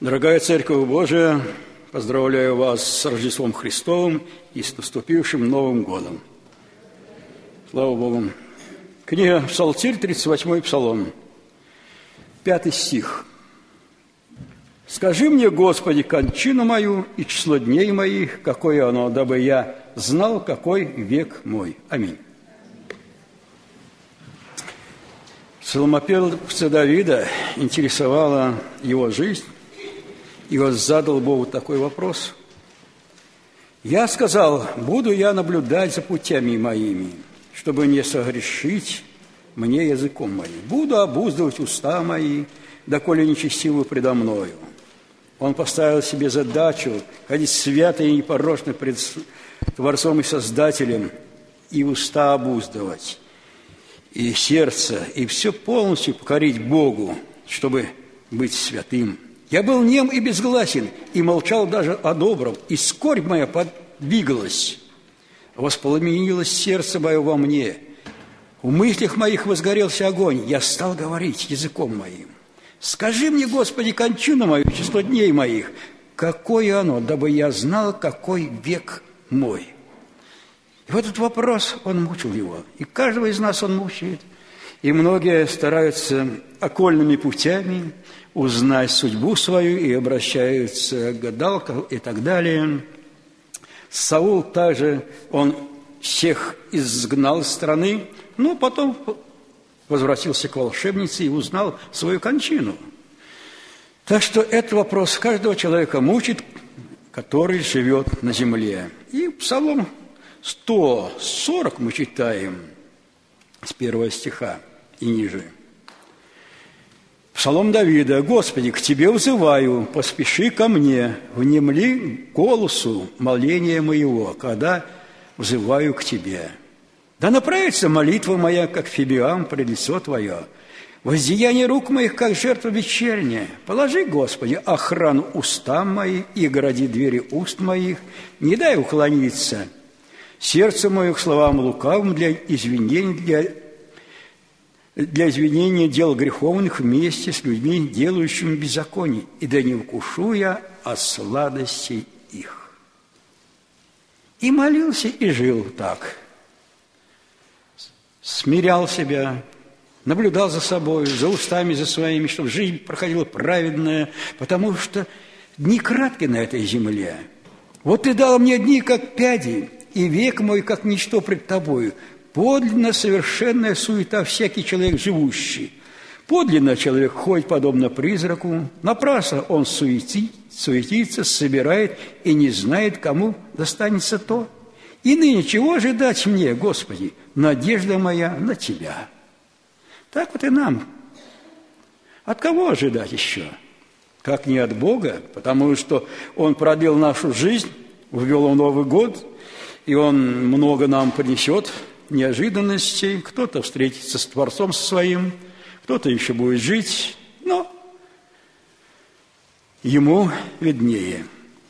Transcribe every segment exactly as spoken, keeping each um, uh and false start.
Дорогая Церковь Божия, поздравляю вас с Рождеством Христовым и с наступившим Новым годом. Слава Богу. Книга Псалтирь, тридцать восьмой Псалом, пятый стих. «Скажи мне, Господи, кончину мою и число дней моих, какое оно, дабы я знал, какой век мой». Аминь. Псалмопевца Давида интересовала его жизнь, и он задал Богу такой вопрос. «Я сказал, буду я наблюдать за путями моими, чтобы не согрешить мне языком моим. Буду обуздывать уста мои, доколе нечестивы предо мною». Он поставил себе задачу ходить свято и непорочно пред Творцом и Создателем, и уста обуздывать, и сердце, и все полностью покорить Богу, чтобы быть святым. «Я был нем и безгласен, и молчал даже о добром, и скорбь моя подвигалась. Воспламенилось сердце мое во мне. В мыслях моих возгорелся огонь. Я стал говорить языком моим. Скажи мне, Господи, кончину мою, число дней моих, какое оно, дабы я знал, какой век мой». И в этот вопрос он мучил его. И каждого из нас он мучает. И многие стараются окольными путями узнать судьбу свою и обращаются к гадалкам и так далее. Саул также, он всех изгнал из страны, но потом возвратился к волшебнице и узнал свою кончину. Так что этот вопрос каждого человека мучит, который живет на земле. И Псалом сто сорок мы читаем с первого стиха и ниже. Псалом Давида. «Господи, к Тебе взываю, поспеши ко мне, внемли голосу моления моего, когда взываю к Тебе. Да направится молитва моя, как фибиам, пред лицо Твое, воздеяние рук моих, как жертва вечерняя. Положи, Господи, охрану устам моим и огради двери уст моих, не дай уклониться сердце мое к словам лукавым для извинений, для для извинения дел греховных вместе с людьми, делающими беззаконие, и да не вкушу я о сладости их». И молился, и жил так. Смирял себя, наблюдал за собой, за устами за своими, чтобы жизнь проходила праведная, потому что дни краткие на этой земле. «Вот Ты дал мне дни, как пяди, и век мой, как ничто пред Тобою. Подлинно совершенная суета всякий человек живущий. Подлинно человек ходит подобно призраку, напрасно он суети, суетится, собирает и не знает, кому достанется то. И ныне чего ожидать мне, Господи? Надежда моя на Тебя». Так вот и нам. От кого ожидать еще? Как не от Бога, потому что Он продлил нашу жизнь, ввел в Новый год, и Он много нам принесет неожиданностей. Кто-то встретится с Творцом своим, кто-то еще будет жить, но ему виднее.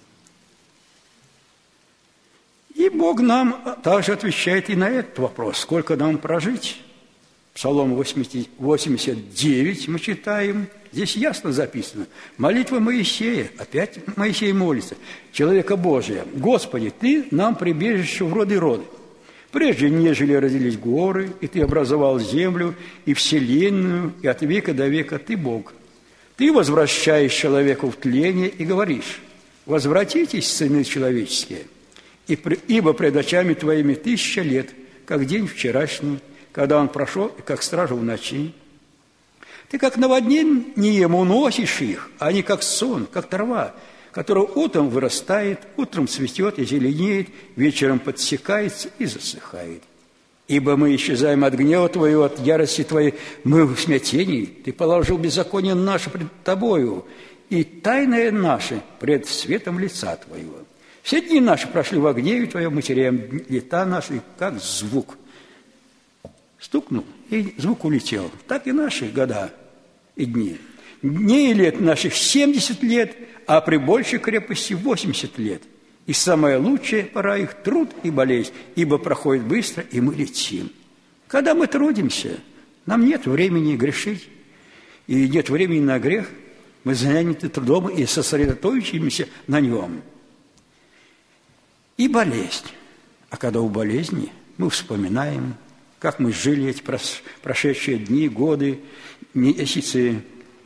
И Бог нам также отвечает и на этот вопрос, сколько нам прожить. Псалом восемьдесят девять мы читаем, здесь ясно записано. Молитва Моисея, опять Моисей молится, человека Божия. «Господи, Ты нам прибежище в роды роды. Прежде, нежели родились горы, и Ты образовал землю и вселенную, и от века до века Ты Бог. Ты возвращаешь человеку в тление и говоришь: возвратитесь, сыны человеческие, ибо пред очами Твоими тысяча лет, как день вчерашний, когда он прошел, как стража в ночи. Ты как наводнением уносишь их, а они как сон, как трава, которая утром вырастает, утром цветет и зеленеет, вечером подсекается и засыхает. Ибо мы исчезаем от гнева Твоего, от ярости Твоей, мы в смятении. Ты положил беззаконие наше пред Тобою, и тайное наше пред светом лица Твоего. Все дни наши прошли во гневе Твоем, мы теряем лета наши, как звук». Стукнул, и звук улетел. Так и наши года и дни. Дней и лет наших семьдесят лет, а при большей крепости восемьдесят лет. И самая лучшая пора их – труд и болезнь, ибо проходит быстро, и мы летим. Когда мы трудимся, нам нет времени грешить, и нет времени на грех. Мы заняты трудом и сосредоточимся на нем. И болезнь. А когда у болезни, мы вспоминаем, как мы жили эти прошедшие дни, годы, месяцы,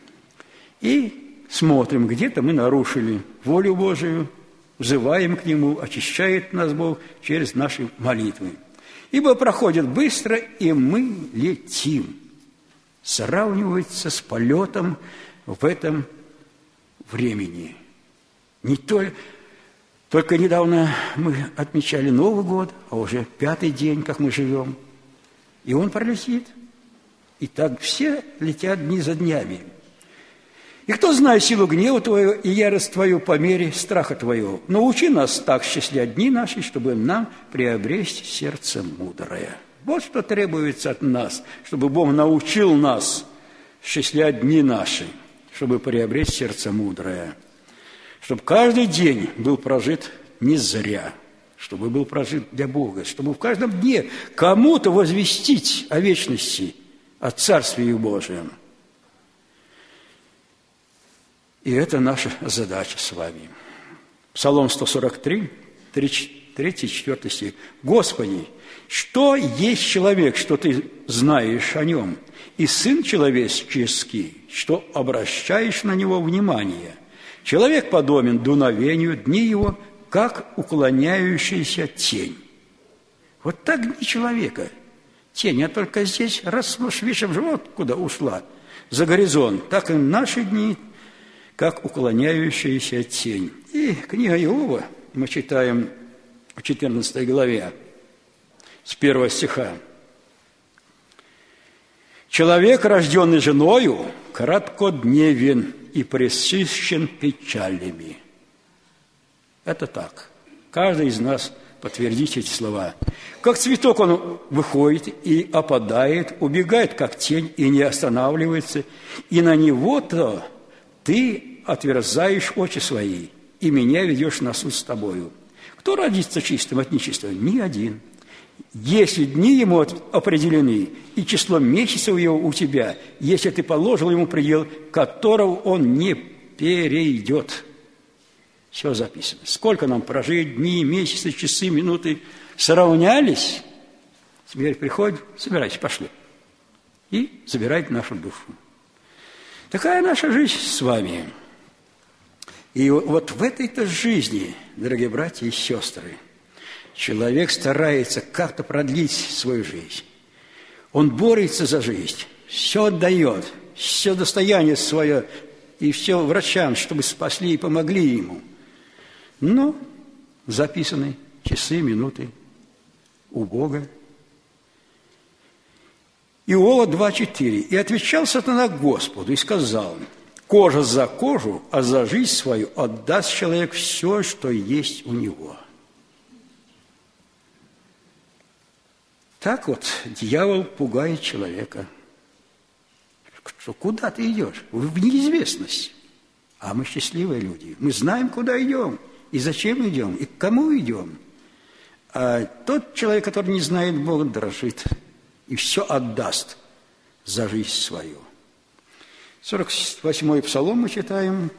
и смотрим, где-то мы нарушили волю Божию, взываем к Нему, очищает нас Бог через наши молитвы. Ибо проходит быстро, и мы летим. Сравнивается с полетом в этом времени. Не только, только недавно мы отмечали Новый год, а уже пятый день, как мы живем. И он пролетит. И так все летят дни за днями. И кто знает силу гнева твоего и ярость твою по мере страха твоего? Научи нас так счислять дни наши, чтобы нам приобрести сердце мудрое. Вот что требуется от нас, чтобы Бог научил нас счислять дни наши, чтобы приобрести сердце мудрое. Чтобы каждый день был прожит не зря, чтобы был прожит для Бога, чтобы в каждом дне кому-то возвестить о вечности, о Царстве Божьем. И это наша задача с вами. Псалом сто сорок три, третий-четвёртый стих. «Господи, что есть человек, что Ты знаешь о нем, и сын человеческий, что обращаешь на него внимание? Человек подобен дуновению, дни его, как уклоняющаяся тень». Вот так дни человека. Тень, а только здесь, раз видишь, вот куда ушла, за горизонт, так и наши дни, как уклоняющаяся тень. И книга Иова, мы читаем в четырнадцатой главе, с первого стиха. «Человек, рожденный женою, краткодневен и пресыщен печалями». Это так. Каждый из нас подтвердит эти слова. Как цветок он выходит и опадает, убегает, как тень, и не останавливается, и на него-то ты отверзаешь очи свои, и меня ведешь на суд с тобою. Кто родится чистым от нечистого? Ни один. Если дни ему определены, и число месяцев его у тебя, если ты положил ему предел, которого он не перейдет. Все записано. Сколько нам прожить, дни, месяцы, часы, минуты сравнялись. Теперь приходит, собирайтесь, пошли. И забирайте нашу душу. Такая наша жизнь с вами. И вот в этой-то жизни, дорогие братья и сестры, человек старается как-то продлить свою жизнь. Он борется за жизнь, все отдает, все достояние свое и все врачам, чтобы спасли и помогли ему. Но записаны часы, минуты у Бога. Иова два четыре. «И отвечал сатана Господу и сказал: кожа за кожу, а за жизнь свою отдаст человек все, что есть у него». Так вот дьявол пугает человека. Что куда ты идешь? В неизвестность. А мы счастливые люди. Мы знаем, куда идем, и зачем идем, и к кому идем. А тот человек, который не знает Бога, дрожит и все отдаст за жизнь свою. сорок восьмой Псалом мы читаем,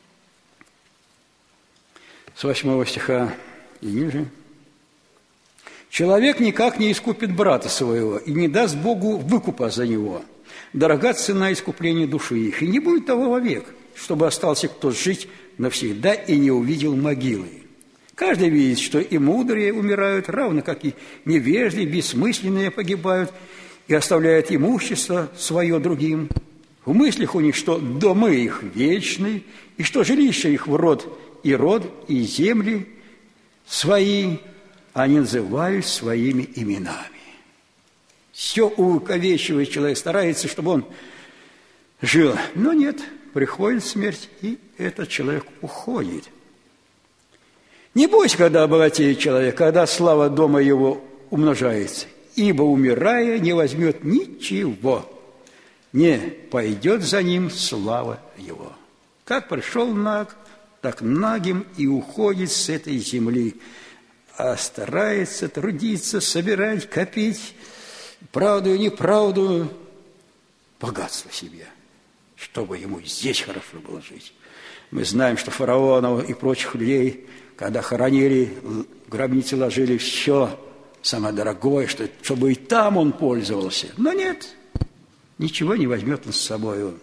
с восьмого стиха и ниже. «Человек никак не искупит брата своего и не даст Богу выкупа за него. Дорога цена искупления души их, и не будет того вовек, чтобы остался кто жить навсегда и не увидел могилы. Каждый видит, что и мудрые умирают, равно как и невежды, бессмысленные погибают и оставляют имущество свое другим. В мыслях у них, что домы их вечны, и что жилища их в род и род, и земли свои они называют своими именами». Все увековечивает человек, старается, чтобы он жил. Но нет, приходит смерть, и этот человек уходит. Не бойся, когда обогатеет человек, когда слава дома его умножается, ибо, умирая, не возьмет ничего, не пойдет за ним слава его. Как пришел наг, так нагим и уходит с этой земли, а старается трудиться, собирать, копить, правду и неправду, богатство себе, чтобы ему здесь хорошо было жить. Мы знаем, что фараонов и прочих людей, когда хоронили, в гробницы ложили все самое дорогое, что, чтобы и там он пользовался. Но нет, ничего не возьмет он с собой.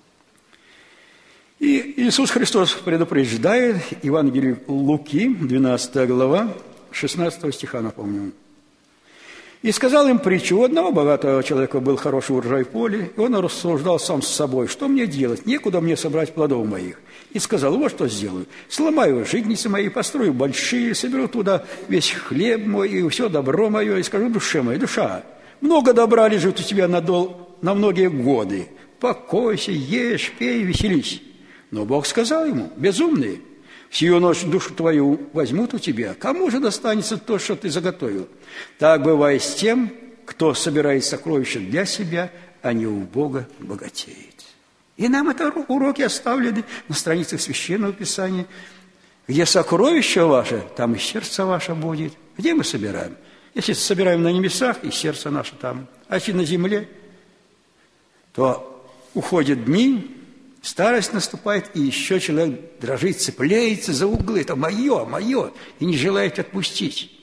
И Иисус Христос предупреждает, Евангелие Луки, двенадцатая глава, шестнадцатого стиха, напомню. «И сказал им притчу: у одного богатого человека был хороший урожай в поле, и он рассуждал сам с собой: что мне делать? Некуда мне собрать плодов моих. И сказал: вот что сделаю. Сломаю житницы мои, построю большие, соберу туда весь хлеб мой и все добро мое, и скажу душе моей: душа, много добра лежит у тебя на, дол, на многие годы. Покойся, ешь, пей, веселись. Но Бог сказал ему: безумный, сию ночь душу твою возьмут у тебя. Кому же достанется то, что ты заготовил? Так бывает с тем, кто собирает сокровища для себя, а не у Бога богатеет». И нам это уроки оставлены на страницах Священного Писания. Где сокровище ваше, там и сердце ваше будет. Где мы собираем? Если собираем на небесах, и сердце наше там. А если на земле, то уходят дни, старость наступает, и еще человек дрожит, цепляется за углы. Это мое, мое, и не желает отпустить.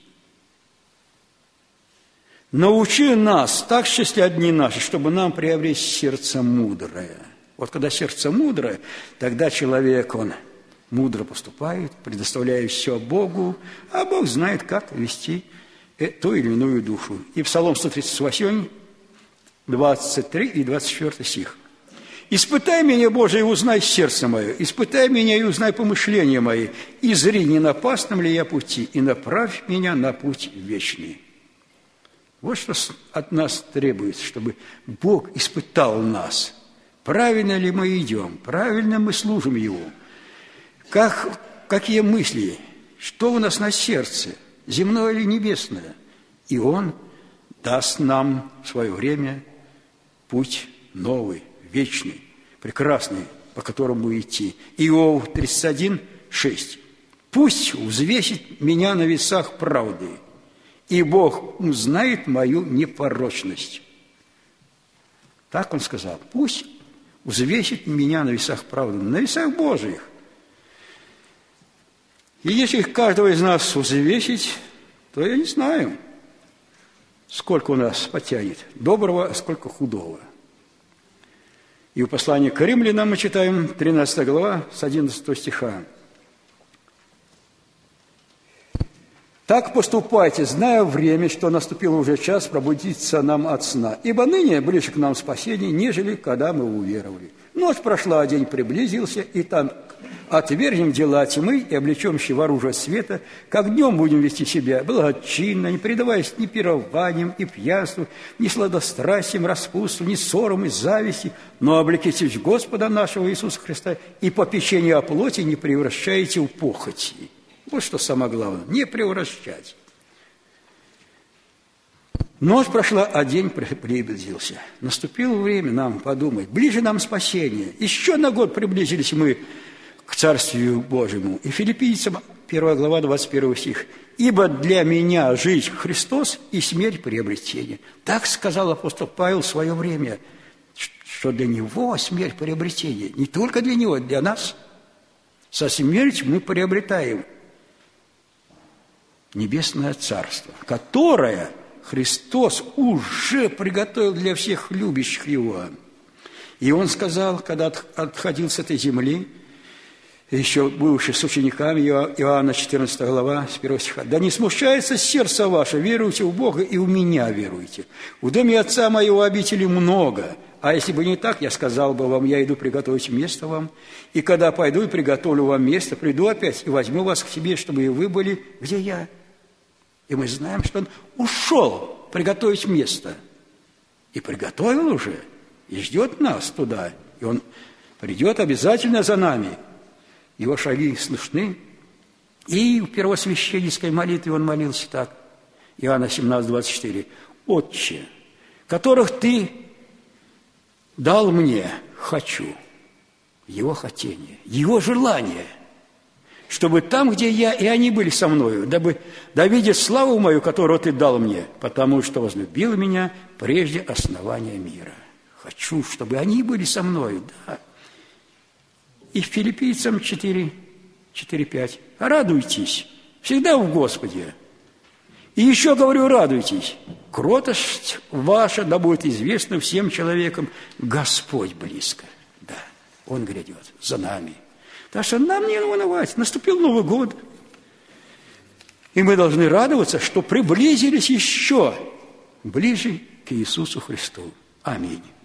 Научи нас так счастливы дни наши, чтобы нам приобрести сердце мудрое. Вот когда сердце мудрое, тогда человек, он мудро поступает, предоставляя все Богу, а Бог знает, как вести ту или иную душу. И Псалом сто тридцать восемь, двадцать три и двадцать четыре стих. «Испытай меня, Боже, и узнай сердце мое, испытай меня и узнай помышления мои, и зри, не на опасном ли я пути, и направь меня на путь вечный». Вот что от нас требуется, чтобы Бог испытал нас. Правильно ли мы идем, правильно мы служим Его, как, какие мысли, что у нас на сердце, земное или небесное. И Он даст нам в свое время путь новый, вечный, прекрасный, по которому идти. Иов тридцать один, шесть. «Пусть взвесит меня на весах правды, и Бог узнает мою непорочность». Так Он сказал: пусть взвесит меня на весах правды, на весах Божьих. И если каждого из нас взвесить, то я не знаю, сколько у нас потянет доброго, а сколько худого. И в послании к Римлянам мы читаем тринадцатая глава с одиннадцатого стиха. «Так поступайте, зная время, что наступил уже час пробудиться нам от сна. Ибо ныне ближе к нам спасение, нежели когда мы уверовали. Ночь прошла, а день приблизился, и там отвергнем дела тьмы и облечемся в оружие света, как днем будем вести себя благочинно, не предаваясь ни пированиям, ни пьянству, ни сладострастиям, распутству, ни ссорам и зависти, но облекитесь в Господа нашего Иисуса Христа, и попечение о плоти не превращайте в похоти». Вот что самое главное, не превращать. Ночь прошла, а день приблизился. Наступило время нам подумать, ближе нам спасение. Еще на год приблизились мы к Царствию Божьему. И Филиппийцам, первая глава, двадцать первый стих. «Ибо для меня жизнь Христос и смерть приобретение». Так сказал апостол Павел в свое время, что для него смерть приобретение. Не только для него, для нас. Со смертью мы приобретаем небесное царство, которое Христос уже приготовил для всех любящих Его. И Он сказал, когда отходил с этой земли, еще бывший с учениками, Иоанна четырнадцатая глава, с первого стиха: «Да не смущается сердце ваше, веруйте в Бога и в Меня веруйте. В доме Отца Моего обители много, а если бы не так, я сказал бы вам, я иду приготовить место вам, и когда пойду и приготовлю вам место, приду опять и возьму вас к себе, чтобы и вы были, где я». И мы знаем, что Он ушел приготовить место. И приготовил уже, и ждет нас туда. И Он придет обязательно за нами. Его шаги слышны. И в первосвященнической молитве Он молился так. Иоанна семнадцать, двадцать четыре. «Отче, которых Ты дал мне, хочу». Его хотение, Его желание – чтобы там, где я, и они были со мною, дабы да видят славу мою, которую Ты дал мне, потому что возлюбил меня прежде основания мира. Хочу, чтобы они были со мною, да. И Филиппийцам четыре, четыре, пять. Радуйтесь всегда в Господе. И еще говорю, радуйтесь. Кротость ваша да будет известна всем человекам. Господь близко. Да, Он грядет за нами. Так что нам не унывать. Наступил Новый год. И мы должны радоваться, что приблизились еще ближе к Иисусу Христу. Аминь.